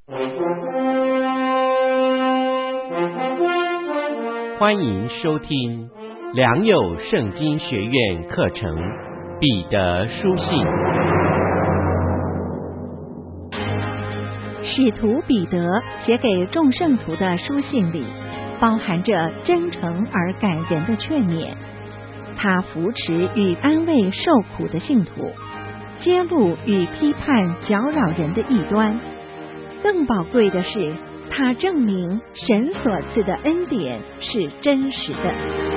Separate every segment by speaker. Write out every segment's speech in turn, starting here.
Speaker 1: 欢迎收听良友圣经学院课程彼得书信。
Speaker 2: 使徒彼得写给众圣徒的书信里，包含着真诚而感人的劝勉。他扶持与安慰受苦的信徒，揭露与批判搅扰人的异端。更宝贵的是，他证明神所赐的恩典是真实的。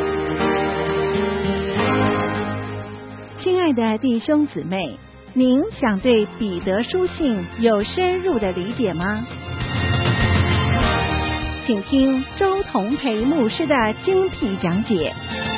Speaker 2: 亲爱的弟兄姊妹，您想对彼得书信有深入的理解吗？请听周同培牧师的精辟讲解。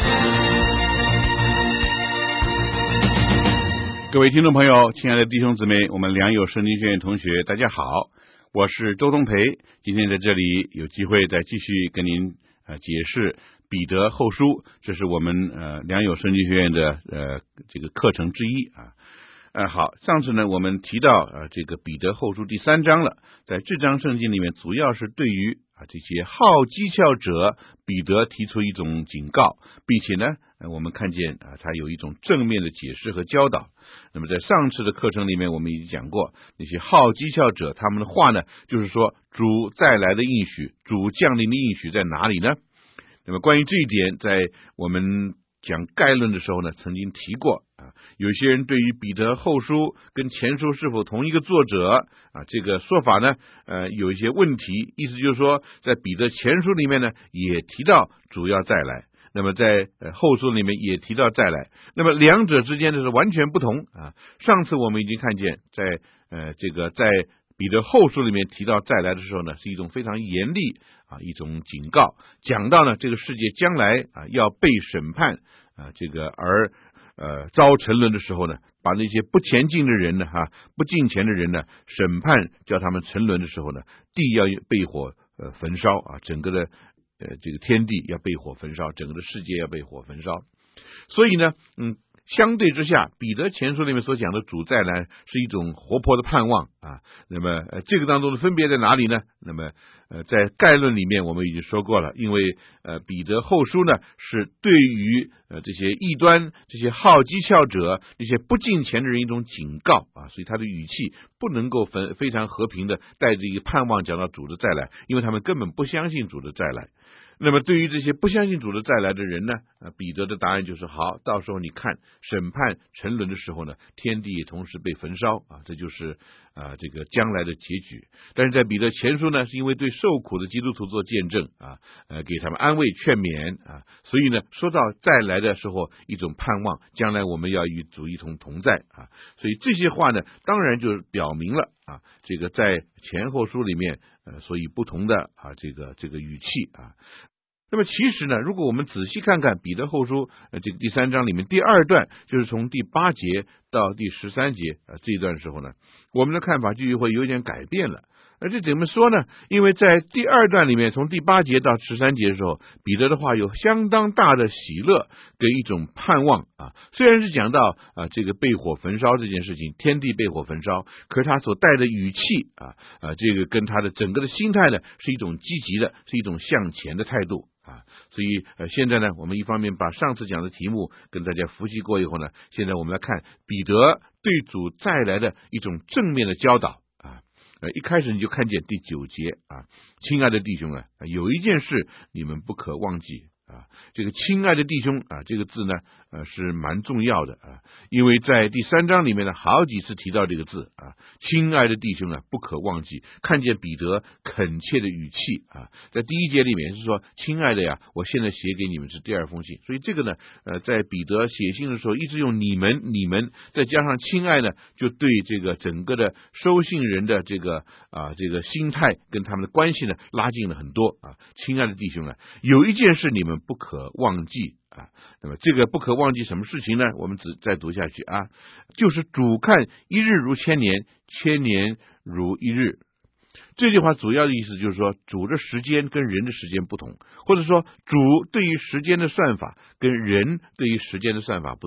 Speaker 3: 各位听众朋友，亲爱的弟兄姊妹，我们良友圣经学院同学，大家好，我是周同培。今天在这里有机会再继续跟您解释彼得后书，这是我们良友圣经学院的这个课程之一啊。好，上次呢我们提到这个彼得后书第3章了，在这章圣经里面主要是对于这些好讥诮者，彼得提出一种警告，并且呢我们看见他有一种正面的解释和教导。那么在上次的课程里面我们已经讲过，那些好讥诮者他们的话呢，就是说主再来的应许，主降临的应许在哪里呢？那么关于这一点，在我们讲概论的时候呢，曾经提过有些人对于彼得后书跟前书是否同一个作者这个说法呢有一些问题，意思就是说在彼得前书里面呢也提到主要再来，那么在后书里面也提到再来，那么两者之间的是完全不同上次我们已经看见在在彼得后书里面提到再来的时候呢，是一种非常严厉一种警告，讲到呢这个世界将来要被审判而遭沉沦的时候呢，把那些不前进的人呢不敬虔的人呢审判，叫他们沉沦的时候呢，地要被火焚烧整个的这个天地要被火焚烧，整个的世界要被火焚烧。所以呢相对之下，彼得前书里面所讲的主再来是一种活泼的盼望那么这个当中的分别在哪里呢？那么在概论里面我们已经说过了，因为彼得后书呢是对于这些异端、这些好讥诮者、这些不敬虔的人一种警告所以他的语气不能够非常和平的带着一个盼望讲到主的再来，因为他们根本不相信主的再来。那么对于这些不相信主的再来的人呢，彼得的答案就是好，到时候你看审判沉沦的时候呢，天地也同时被焚烧这就是这个将来的结局。但是在彼得前书呢，是因为对受苦的基督徒做见证给他们安慰劝勉所以呢说到再来的时候一种盼望，将来我们要与主一同在所以这些话呢当然就表明了这个在前后书里面所以不同的这个语气那么其实呢，如果我们仔细看看彼得后书这个第3章里面第2段，就是从第8节到第13节这一段时候呢，我们的看法就会有点改变了。这怎么说呢？因为在第2段里面，从第8节到13节的时候，彼得的话有相当大的喜乐跟一种盼望虽然是讲到这个被火焚烧这件事情，天地被火焚烧，可是他所带的语气这个跟他的整个的心态呢，是一种积极的，是一种向前的态度所以现在呢，我们一方面把上次讲的题目跟大家复习过以后呢，现在我们来看彼得对主再来的一种正面的教导一开始你就看见第9节亲爱的弟兄有一件事你们不可忘记这个亲爱的弟兄这个字呢是蛮重要的因为在第3章里面呢好几次提到这个字亲爱的弟兄不可忘记，看见彼得恳切的语气在第1节里面是说亲爱的呀，我现在写给你们是第2封信，所以这个呢在彼得写信的时候一直用你们再加上亲爱呢，就对这个整个的收信人的这个心态跟他们的关系呢拉近了很多亲爱的弟兄有一件事你们不可忘记那么这个不可忘记什么事情呢？我们再读下去就是主看一日如千年，千年如一日。这句话主要的意思就是说，主的时间跟人的时间不同，或者说主对于时间的算法跟人对于时间的算法不同。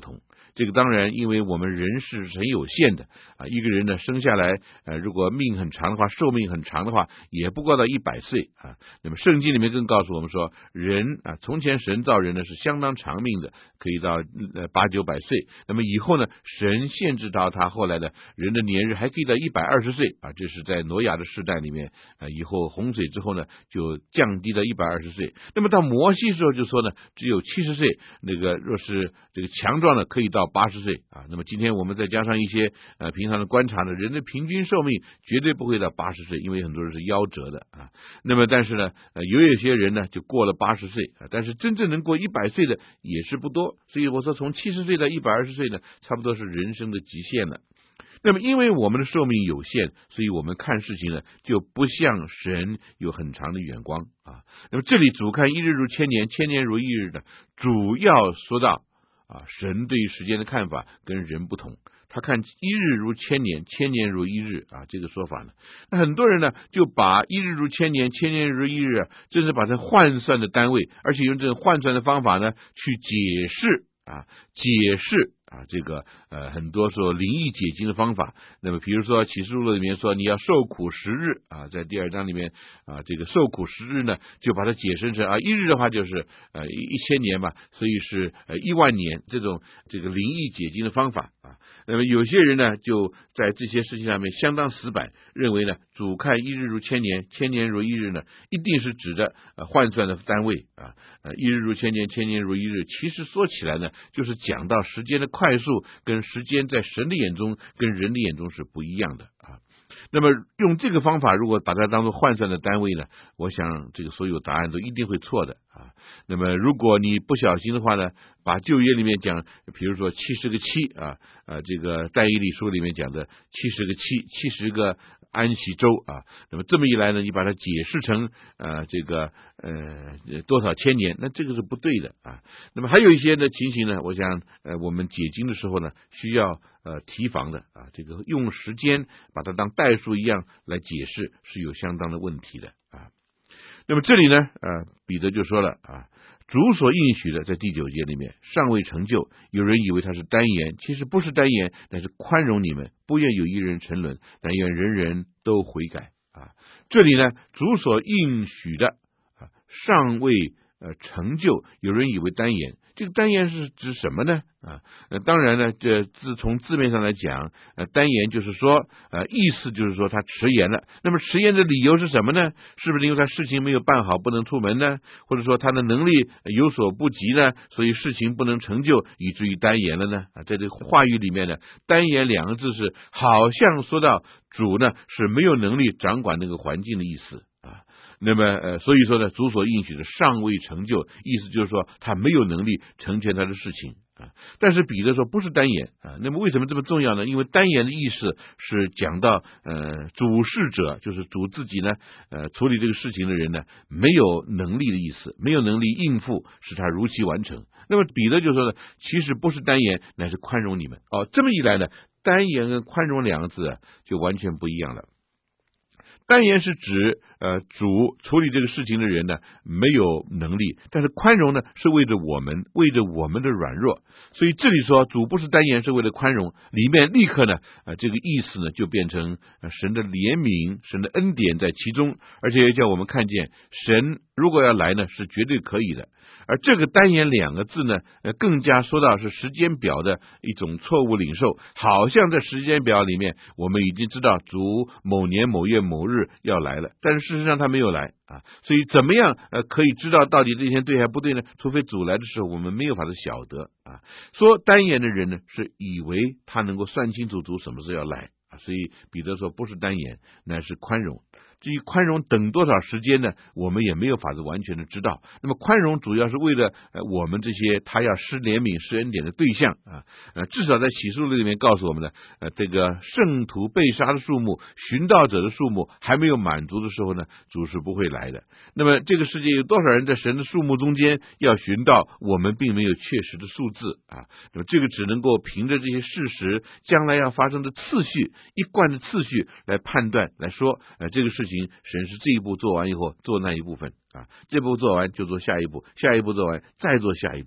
Speaker 3: 这个当然，因为我们人是很有限的啊，一个人呢生下来如果命很长的话，寿命很长的话，也不过到100岁啊。那么圣经里面更告诉我们说，人啊，从前神造人呢是相当长命的，可以到80-90岁。那么以后呢，神限制到他后来的人的年日还可以到120岁啊，这是在挪亚的时代里面以后洪水之后呢，就降低到120岁。那么到摩西时候就说呢，只有70岁，那个若是这个强壮的可以到80岁啊。那么今天我们再加上一些平常的观察呢，人的平均寿命绝对不会到80岁，因为很多人是夭折的啊。那么但是呢，有些人呢就过了80岁啊，但是真正能过100岁的也是不多。所以我说从70岁到120岁呢，差不多是人生的极限了。那么因为我们的寿命有限，所以我们看事情呢就不像神有很长的眼光啊。那么这里主看一日如千年，千年如一日的，主要说到神对于时间的看法跟人不同，他看一日如千年，千年如一日啊，这个说法呢，那很多人呢就把一日如千年，千年如一日真是把它换算的单位，而且用这种换算的方法呢去解释这个很多说灵异解经的方法。那么比如说启示录里面说你要受苦10日啊，在第2章里面这个受苦10日呢，就把它解释成一日的话就是1000年嘛，所以是10000年，这种这个灵异解经的方法啊。那么有些人呢就在这些事情上面相当死板，认为呢主看一日如千年，千年如一日呢，一定是指的换算的单位啊。一日如千年，千年如一日，其实说起来呢，就是讲到时间的快速跟时间在神的眼中跟人的眼中是不一样的啊。那么用这个方法如果把它当作换算的单位呢，我想这个所有答案都一定会错的啊。那么如果你不小心的话呢，把旧约里面讲比如说70个7这个但以理书里面讲的70个7，70个安息周啊，那么这么一来呢，你把它解释成这个多少千年，那这个是不对的啊。那么还有一些的情形呢，我想我们解经的时候呢，需要提防的啊，这个用时间把它当代数一样来解释是有相当的问题的啊。那么这里呢彼得就说了啊，主所应许的在第9节里面尚未成就，有人以为他是单言，其实不是单言，但是宽容你们，不愿有一人沉沦，但愿人人都悔改啊。这里呢主所应许的尚未成就，有人以为单言，这个单言是指什么呢当然呢，这从字面上来讲单言就是说意思就是说他迟延了。那么迟延的理由是什么呢？是不是因为他事情没有办好不能出门呢？或者说他的能力有所不及呢，所以事情不能成就，以至于单言了呢在这个话语里面呢，单言2个字是好像说到主呢是没有能力掌管那个环境的意思啊。那么所以说呢，主所应许的尚未成就，意思就是说他没有能力成全他的事情啊。但是彼得说不是单言啊，那么为什么这么重要呢？因为单言的意思是讲到主事者，就是主自己呢处理这个事情的人呢没有能力的意思，没有能力应付，使他如期完成。那么彼得就说呢，其实不是单言，乃是宽容你们这么一来呢，单言跟宽容2个字就完全不一样了。单言是指主处理这个事情的人呢没有能力，但是宽容呢是为着我们的软弱。所以这里说主不是单言，是为了宽容，里面立刻呢这个意思呢就变成神的怜悯，神的恩典在其中，而且也叫我们看见神如果要来呢是绝对可以的。而这个单言2个字呢更加说到是时间表的一种错误领受，好像在时间表里面我们已经知道主某年某月某日要来了，但是事实上他没有来所以怎么样可以知道到底这天对还不对呢？除非主来的时候我们没有法子晓得说单言的人呢是以为他能够算清楚主什么时候要来所以彼得说不是单言，乃是宽容。至于宽容等多少时间呢，我们也没有法子完全的知道。那么宽容主要是为了我们这些他要施怜悯施恩典的对象至少在启示录里面告诉我们呢这个圣徒被杀的数目，寻道者的数目还没有满足的时候呢，主是不会来的。那么这个世界有多少人在神的数目中间要寻道，我们并没有确实的数字那么这个只能够凭着这些事实将来要发生的次序，一贯的次序来判断来说这个事情神是这一步做完以后做那一部分这步做完就做下一步，下一步做完再做下一步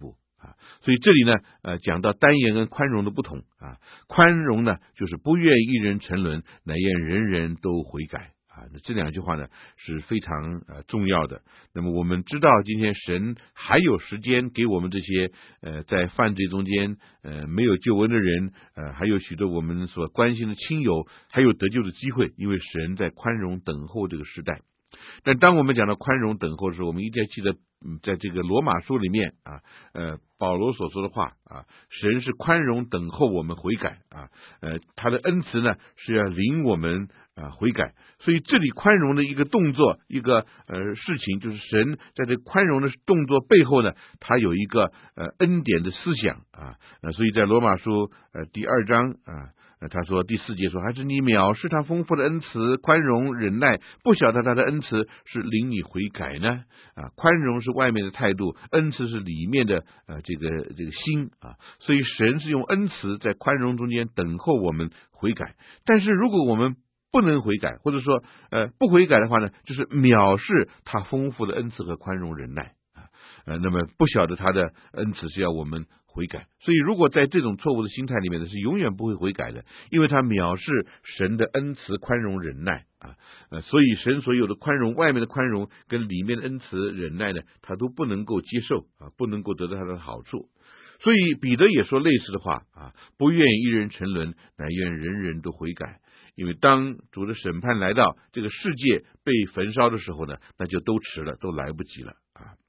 Speaker 3: 所以这里呢讲到单言跟宽容的不同宽容呢就是不愿一人沉沦，乃愿人人都悔改那这两句话呢是非常重要的。那么我们知道今天神还有时间给我们这些在犯罪中间没有救恩的人还有许多我们所关心的亲友还有得救的机会，因为神在宽容等候这个时代。但当我们讲到宽容等候的时候，我们一定要记得在这个罗马书里面保罗所说的话神是宽容等候我们悔改他的恩慈呢是要领我们悔改。所以这里宽容的一个动作一个事情，就是神在这宽容的动作背后呢，他有一个恩典的思想所以在罗马书第2章他说第4节说，还是你藐视他丰富的恩慈宽容忍耐，不晓得他的恩慈是领你悔改呢宽容是外面的态度，恩慈是里面的这个心所以神是用恩慈在宽容中间等候我们悔改。但是如果我们不能悔改，或者说不悔改的话呢，就是藐视他丰富的恩慈和宽容忍耐那么不晓得他的恩慈是要我们悔改。所以如果在这种错误的心态里面呢，是永远不会悔改的，因为他藐视神的恩慈宽容忍耐所以神所有的宽容，外面的宽容跟里面的恩慈忍耐呢，他都不能够接受不能够得到他的好处。所以彼得也说类似的话不愿一人沉沦，乃愿人人都悔改。因为当主的审判来到，这个世界被焚烧的时候呢，那就都迟了，都来不及了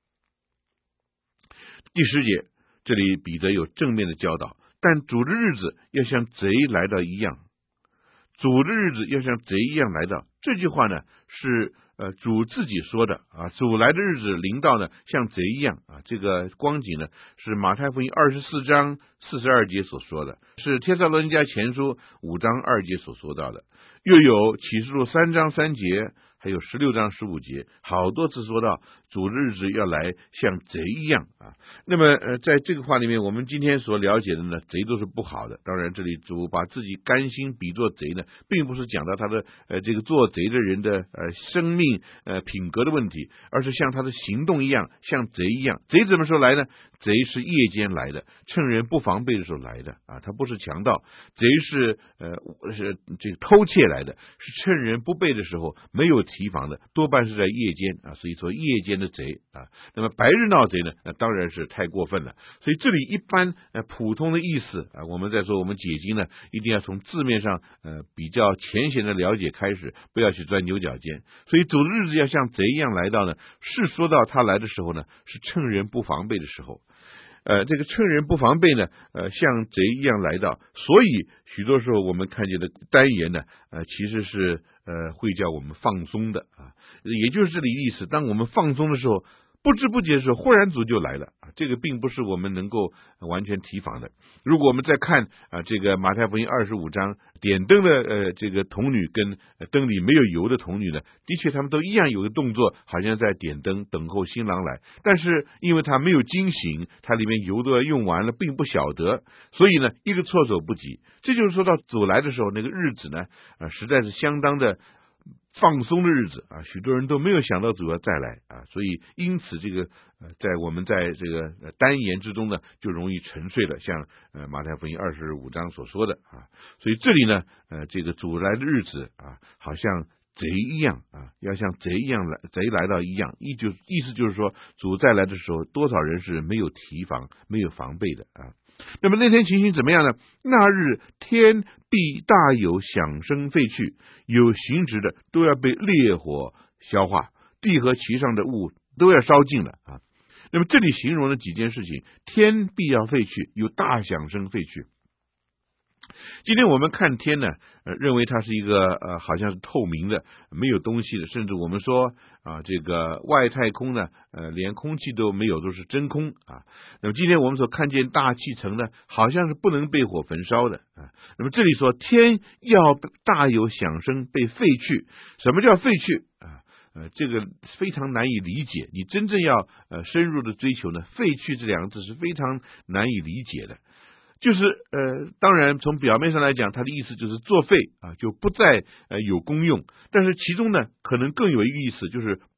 Speaker 3: 第10节，这里彼得有正面的教导，但主的日子要像贼来到一样，主的日子要像贼一样来到。这句话呢是主自己说的主来的日子临到呢像贼一样这个光景呢是马太福音24章42节所说的，是帖撒罗尼迦前书5章2节所说到的，又有启示录3章3节还有16章15节，好多次说到主的日子要来像贼一样那么在这个话里面，我们今天所了解的呢，贼都是不好的。当然这里主把自己甘心比作贼呢，并不是讲到他的这个做贼的人的生命品格的问题，而是像他的行动一样，像贼一样。贼什么时候来呢？贼是夜间来的，趁人不防备的时候来的他不是强盗。贼是这个偷窃来的，是趁人不备的时候没有提防的，多半是在夜间所以说夜间的贼那么白日闹贼呢，当然是太过分了。所以这里一般普通的意思我们在说我们解经呢，一定要从字面上比较浅显的了解开始，不要去钻牛角尖。所以主的日子要像贼一样来到呢，是说到他来的时候呢，是趁人不防备的时候这个趁人不防备呢像贼一样来到。所以许多时候我们看见的单言呢其实是会叫我们放松的也就是这里意思，当我们放松的时候，不知不觉的时候，忽然主就来了这个并不是我们能够完全提防的。如果我们再看这个马太福音25章点灯的这个童女跟灯里没有油的童女呢，的确他们都一样有个动作，好像在点灯等候新郎来，但是因为他没有惊醒，他里面油都要用完了，并不晓得，所以呢一个措手不及。这就是说到主来的时候，那个日子呢实在是相当的放松的日子许多人都没有想到主要再来所以因此这个在我们在这个单言之中呢，就容易沉睡了，像马太福音25章所说的所以这里呢这个主来的日子好像贼一样要像贼一样贼来到一样，意思就是说主再来的时候，多少人是没有提防没有防备的那么那天情形怎么样呢？那日天必大有响声废去，有形质的都要被烈火消化，地和其上的物都要烧尽了那么这里形容了几件事情，天必要废去，有大响声废去。今天我们看天呢认为它是一个好像是透明的没有东西的，甚至我们说这个外太空呢连空气都没有，都是真空那么今天我们所看见大气层呢，好像是不能被火焚烧的那么这里说天要大有响声被废去，什么叫废去这个非常难以理解，你真正要深入的追求呢，废去这两个字是非常难以理解的。就是当然从表面上来讲，它的意思就是作废就不再有功用，但是其中呢可能更有一个意思，就是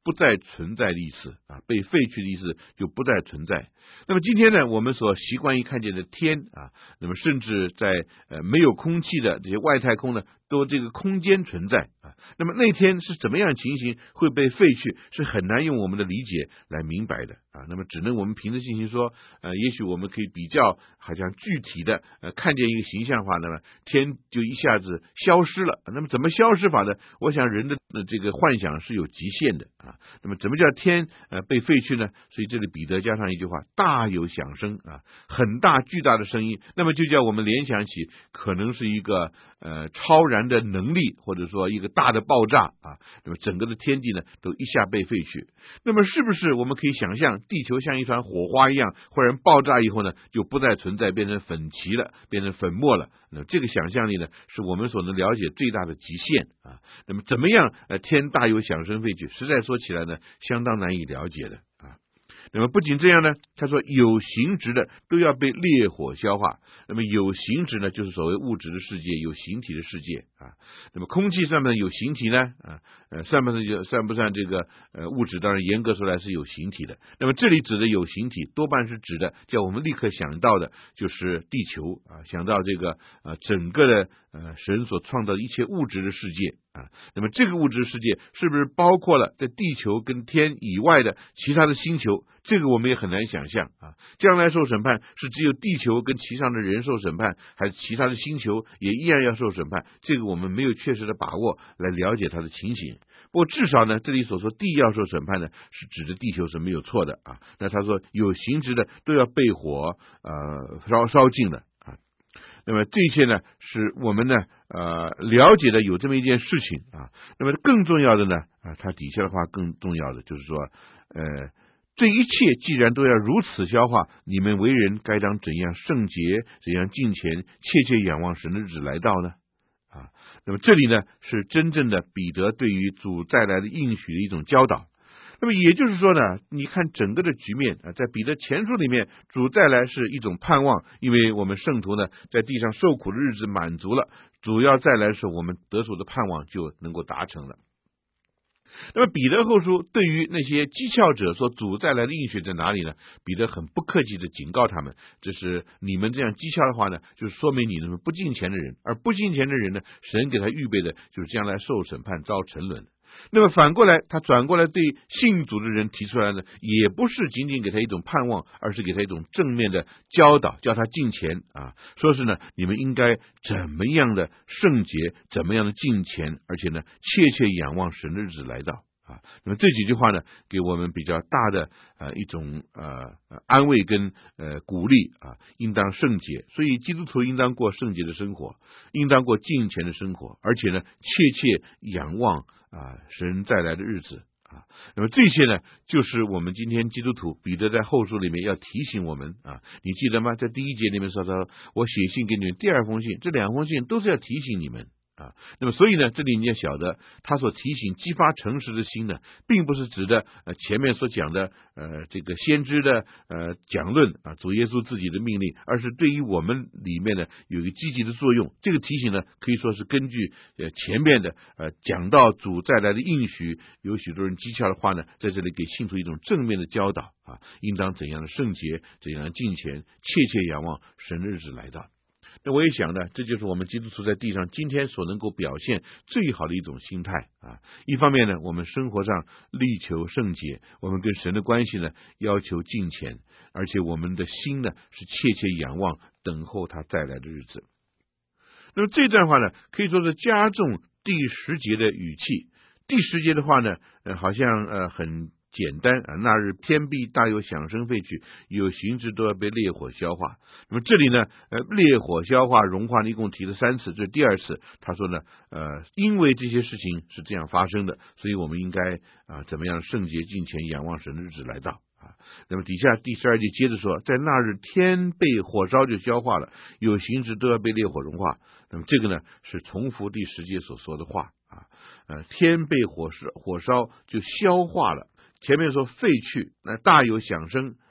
Speaker 3: 不再存在的意思啊，被废去的意思就不再存在。那么今天呢，我们所习惯于看见的天啊，那么甚至在没有空气的这些外太空呢，都这个空间存在啊。那么那天是怎么样情形会被废去，是很难用我们的理解来明白的啊。那么只能我们凭着信心说，也许我们可以比较好像具体的看见一个形象化，那么天就一下子消失了。那么怎么消失法呢？我想人的这个幻想是有极限的啊。那么怎么叫天被废去呢？所以这里彼得加上一句话，大有响声啊，很大巨大的声音，那么就叫我们联想起可能是一个超然的能力，或者说一个大的爆炸啊，那么整个的天地呢都一下被废去。那么是不是我们可以想象地球像一团火花一样，忽然爆炸以后呢就不再存在，变成粉齐了，变成粉末了？那这个想象力呢是我们所能了解最大的极限啊。那么怎么样天大有响声废去，实在说起来呢相当难以了解的啊。那么不仅这样呢，他说有形质的都要被烈火消化。那么有形质呢，就是所谓物质的世界，有形体的世界啊。那么空气算不算有形体呢？算不算这个物质？当然严格说来是有形体的。那么这里指的有形体，多半是指的叫我们立刻想到的就是地球啊，想到这个整个的神所创造的一切物质的世界啊。那么这个物质世界是不是包括了在地球跟天以外的其他的星球？这个我们也很难想象啊。将来受审判是只有地球跟其上的人受审判，还是其他的星球也依然要受审判？这个我们没有确实的把握来了解它的情形。不过至少呢，这里所说地要受审判呢，是指的地球是没有错的啊。那他说有形质的都要被火烧尽了啊。那么这些呢，是我们呢了解的有这么一件事情啊。那么更重要的呢它底下的话更重要的就是说这一切既然都要如此消化，你们为人该当怎样圣洁，怎样敬虔，切切仰望神的日子来到呢？啊，那么这里呢是真正的彼得对于主再来的应许的一种教导。那么也就是说呢，你看整个的局面在彼得前书里面，主再来是一种盼望，因为我们圣徒呢在地上受苦的日子满足了，主要再来的时候，我们得主的盼望就能够达成了。那么彼得后书对于那些讥诮者说主再来的应许在哪里呢？彼得很不客气的警告他们，这是你们这样讥诮的话呢，就是说明你们不敬虔的人，而不敬虔的人呢，神给他预备的就是将来受审判遭沉沦。那么反过来，他转过来对信主的人提出来呢，也不是仅仅给他一种盼望，而是给他一种正面的教导，叫他敬虔啊，说是呢，你们应该怎么样的圣洁，怎么样的敬虔，而且呢，切切仰望神的日子来到啊。那么这几句话呢，给我们比较大的一种安慰跟鼓励啊，应当圣洁，所以基督徒应当过圣洁的生活，应当过敬虔的生活，而且呢，切切仰望神再来的日子啊。那么这些呢，就是我们今天基督徒彼得在后书里面要提醒我们啊。你记得吗？在第一节里面说到，我写信给你们，第二封信，这两封信都是要提醒你们啊。那么所以呢，这里你要晓得，他所提醒激发诚实的心呢，并不是指的前面所讲的这个先知的讲论啊，主耶稣自己的命令，而是对于我们里面呢有一个积极的作用。这个提醒呢，可以说是根据前面的讲到主再来的应许，有许多人讥诮的话呢，在这里给信徒一种正面的教导啊，应当怎样的圣洁，怎样的敬虔，切切仰望神的日子来到。那我也想呢，这就是我们基督徒在地上今天所能够表现最好的一种心态啊。一方面呢，我们生活上力求圣洁，我们跟神的关系呢要求敬虔，而且我们的心呢是切切仰望等候他再来的日子。那么这段话呢，可以说是加重第10节的语气。第10节的话呢，好像很简单啊，那日天必大有响声废去，有形质都要被烈火消化。那么这里呢，烈火消化融化一共提了3次，这是第2次。他说呢，因为这些事情是这样发生的，所以我们应该怎么样圣洁敬虔，仰望神的日子来到啊。那么底下第12节接着说，在那日天被火烧就消化了，有形质都要被烈火融化。那么这个呢是重复第10节所说的话啊，天被火烧就消化了。前面说废去，那大有响声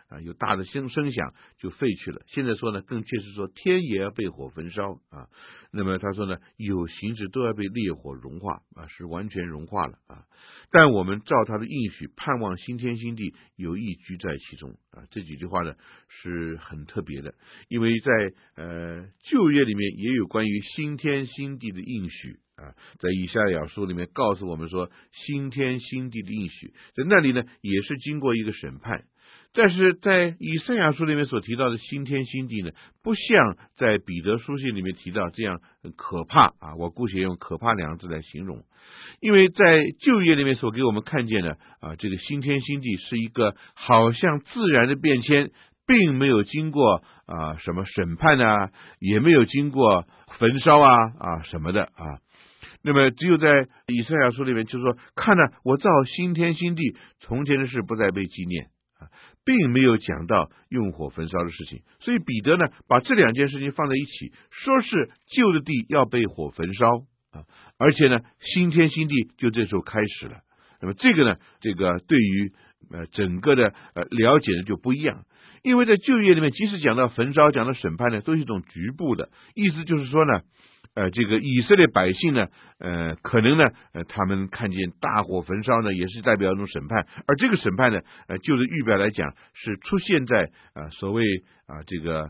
Speaker 3: 有大的声响就废去了。现在说呢，更确实说天也要被火焚烧啊。那么他说呢，有形质都要被烈火融化啊，是完全融化了啊。但我们照他的应许，盼望新天新地，有意居在其中啊。这几句话呢是很特别的，因为在旧约里面也有关于新天新地的应许啊，在以赛亚书里面告诉我们说，新天新地的应许，在那里呢也是经过一个审判。但是在以赛亚书里面所提到的新天新地呢，不像在彼得书信里面提到这样可怕啊，我姑且用可怕两个字来形容。因为在旧约里面所给我们看见的啊，这个新天新地是一个好像自然的变迁，并没有经过什么审判啊，也没有经过焚烧啊什么的啊。那么只有在以赛亚书里面就是说，看了我造新天新地，从前的事不再被纪念啊，并没有讲到用火焚烧的事情。所以彼得呢把这两件事情放在一起，说是旧的地要被火焚烧啊，而且呢新天新地就这时候开始了。那么这个呢，这个对于整个的了解呢就不一样。因为在旧约里面，即使讲到焚烧、讲到审判呢，都是一种局部的意思，就是说呢，这个以色列百姓呢，可能呢，他们看见大火焚烧呢，也是代表一种审判，而这个审判呢，就是预表来讲，是出现在所谓这个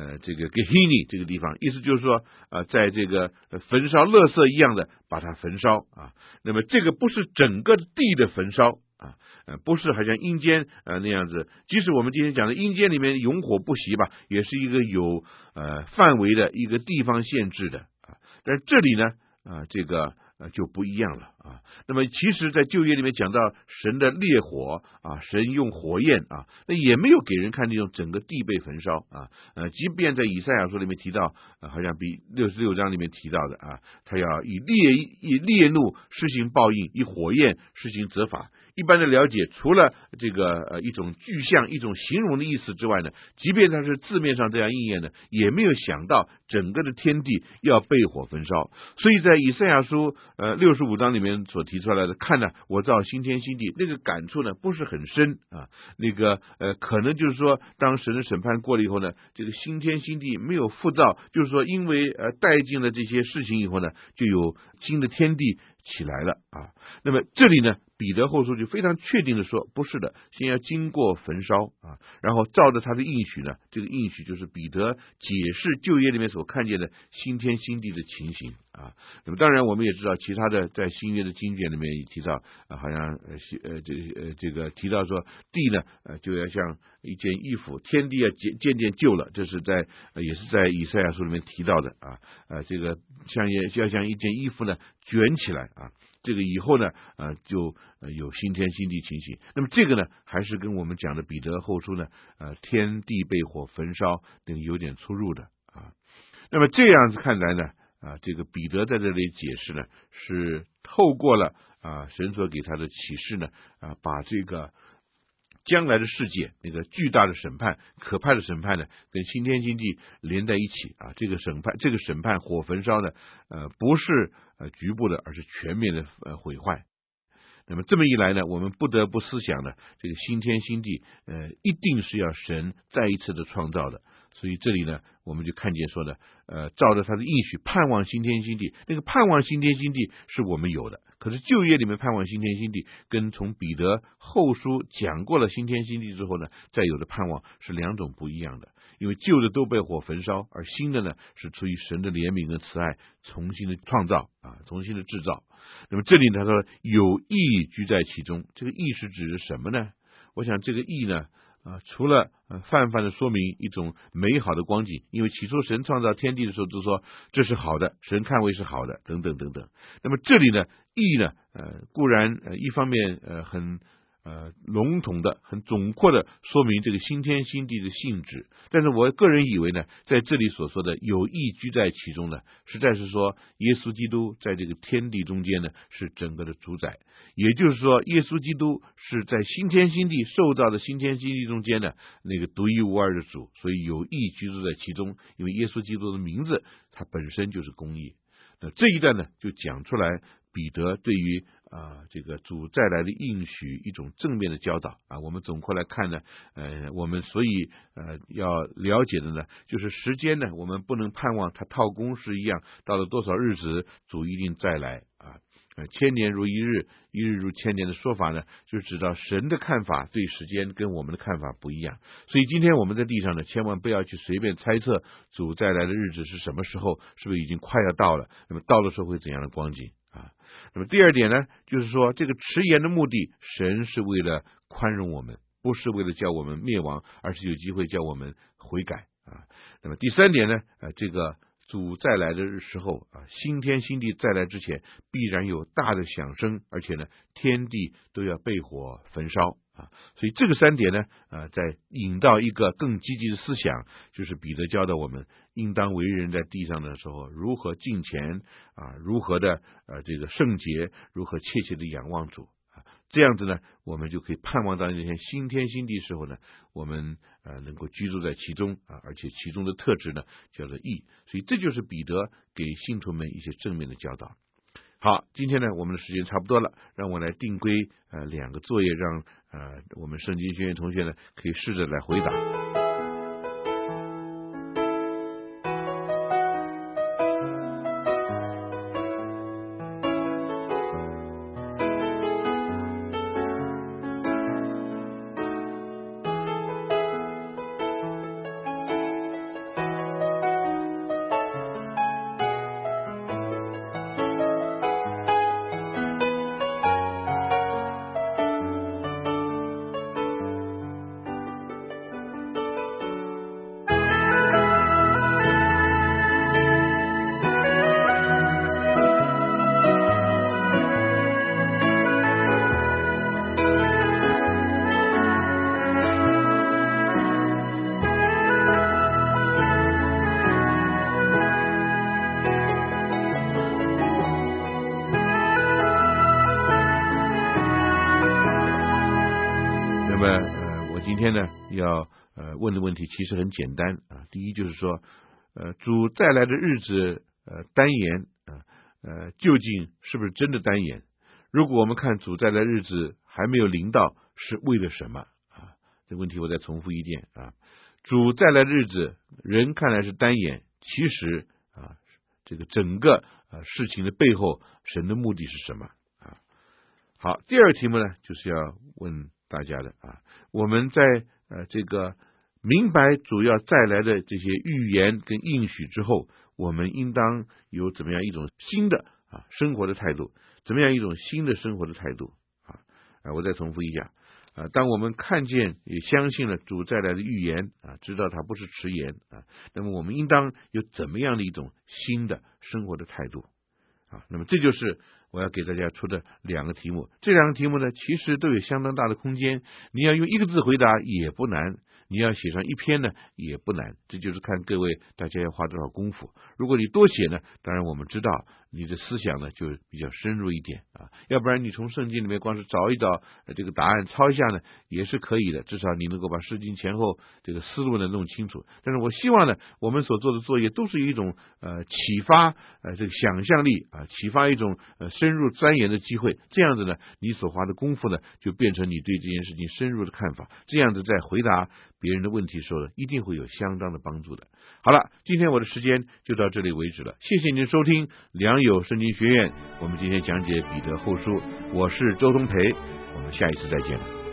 Speaker 3: Gehenna 这个地方，意思就是说在这个焚烧垃圾一样的把它焚烧啊。那么这个不是整个地的焚烧啊，不是好像阴间那样子。即使我们今天讲的阴间里面永火不熄吧，也是一个有范围的一个地方限制的啊。但是这里呢这个就不一样了啊。那么其实在旧约里面讲到神的烈火啊，神用火焰啊，那也没有给人看见整个地被焚烧啊。即便在以赛亚书里面提到好像比66章里面提到的啊，他要以烈怒施行报应，以火焰施行责罚。一般的了解，除了这个一种具象、一种形容的意思之外呢，即便它是字面上这样应验呢，也没有想到整个的天地要被火焚烧。所以在以赛亚书65章里面所提出来的，看呢我造新天新地，那个感触呢不是很深啊。那个可能就是说，当神的审判过了以后呢，这个新天新地没有复造，就是说因为带进了这些事情以后呢，就有新的天地起来了啊。那么这里呢，彼得后书就非常确定的说，不是的，先要经过焚烧啊，然后照着他的应许呢，这个应许就是彼得解释旧约里面所看见的新天新地的情形啊。那么当然我们也知道，其他的在新约的经卷里面也提到好像这个提到说地呢就要像一件衣服，天地要渐渐旧了，这是在也是在以赛亚书里面提到的啊。这个要像一件衣服呢卷起来啊。这个以后呢就有新天新地情形。那么这个呢还是跟我们讲的彼得后书呢天地被火焚烧那个有点出入的啊。那么这样子看来呢这个彼得在这里解释呢，是透过了神所给他的启示呢把这个将来的世界那个巨大的审判、可怕的审判呢，跟新天新地连在一起啊。这个审判火焚烧呢不是局部的，而是全面的毁坏。那么这么一来呢，我们不得不思想呢，这个新天新地一定是要神再一次的创造的。所以这里呢，我们就看见说的照着他的应许盼望新天新地，那个盼望新天新地是我们有的。可是旧约里面盼望新天新地，跟从彼得后书讲过了新天新地之后呢，再有的盼望是两种不一样的。因为旧的都被火焚烧，而新的呢是出于神的怜悯跟慈爱，重新的创造重新的制造。那么这里他说有义居在其中，这个义是指什么呢？我想这个义呢除了泛泛的说明一种美好的光景，因为起初神创造天地的时候就说这是好的，神看为是好的，等等等等。那么这里呢义呢固然一方面很笼统的、很总括的说明这个新天新地的性质，但是我个人以为呢，在这里所说的有义居在其中呢，实在是说耶稣基督在这个天地中间呢是整个的主宰，也就是说耶稣基督是在新天新地受造的新天新地中间呢那个独一无二的主，所以有义居住在其中，因为耶稣基督的名字它本身就是公义。那这一段呢就讲出来彼得对于这个主再来的应许一种正面的教导我们总括来看呢，我们所以要了解的呢，就是时间呢，我们不能盼望它套公式一样，到了多少日子主一定再来千年如一日，一日如千年的说法呢，就是知道神的看法对时间跟我们的看法不一样。所以今天我们在地上呢，千万不要去随便猜测主再来的日子是什么时候，是不是已经快要到了，那么到的时候会怎样的光景那么第二点呢，就是说这个迟延的目的，神是为了宽容我们，不是为了叫我们灭亡，而是有机会叫我们悔改那么第三点呢，这个主再来的时候新天新地再来之前，必然有大的响声，而且呢，天地都要被火焚烧所以这个三点呢，在引到一个更积极的思想，就是彼得教导我们应当为人在地上的时候如何敬虔如何的这个圣洁，如何切切的仰望主这样子呢，我们就可以盼望到那天新天新地时候呢，我们能够居住在其中而且其中的特质呢叫做义。所以这就是彼得给信徒们一些正面的教导。好，今天呢我们的时间差不多了，让我来定规2个作业，让我们圣经学院同学呢可以试着来回答。今天呢要问的问题其实很简单第一就是说主再来的日子单言究竟是不是真的单言？如果我们看主再来的日子还没有临到，是为了什么这个问题我再重复一遍主再来的日子人看来是单言，其实这个整个事情的背后神的目的是什么好，第二个题目呢就是要问大家的我们在这个明白主要再来的这些预言跟应许之后，我们应当有怎么样一种新的生活的态度，怎么样一种新的生活的态度我再重复一下当我们看见也相信了主再来的预言知道它不是迟延那么我们应当有怎么样的一种新的生活的态度那么这就是我要给大家出的2个题目。这2个题目呢其实都有相当大的空间，你要用1个字回答也不难，你要写上1篇呢也不难，这就是看各位大家要花多少功夫。如果你多写呢，当然我们知道你的思想呢就比较深入一点要不然你从圣经里面光是找一找这个答案抄一下呢也是可以的，至少你能够把圣经前后这个思路呢弄清楚。但是我希望呢我们所做的作业都是一种启发这个想象力启发一种深入钻研的机会，这样子呢你所花的功夫呢就变成你对这件事情深入的看法，这样子在回答别人的问题的时候呢一定会有相当的帮助的。好了，今天我的时间就到这里为止了，谢谢您收听良友圣经学院，我们今天讲解彼得后书，我是周东培，我们下一次再见了。